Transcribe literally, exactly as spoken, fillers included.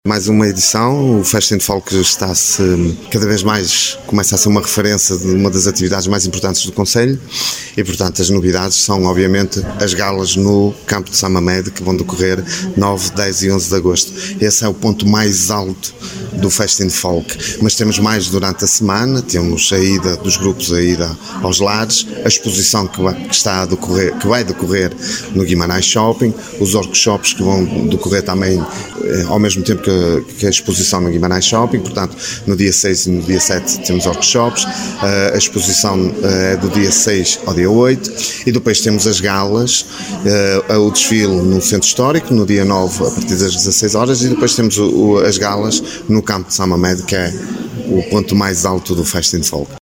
Mais uma edição, o Fest in Folk está-se cada vez mais, começa a ser uma referência de uma das atividades mais importantes do Concelho e, portanto, as novidades são, obviamente, as galas no campo de Samamed, que vão decorrer nove, dez e onze de agosto. Esse é o ponto mais alto do Fest in Folk, mas temos mais durante a semana, temos a ida dos grupos, a ida aos lares, a exposição que, vai, que, está a decorrer, que vai decorrer no Guimarães Shopping, os workshops que vão decorrer também eh, ao mesmo tempo que que a exposição no Guimarães Shopping, portanto, no dia seis e no dia sete temos workshops, a exposição é do dia seis ao dia oito, e depois temos as galas, o desfile no Centro Histórico, no dia nove, a partir das dezasseis horas, e depois temos as galas no campo de Samamed, que é o ponto mais alto do Fest in Folk.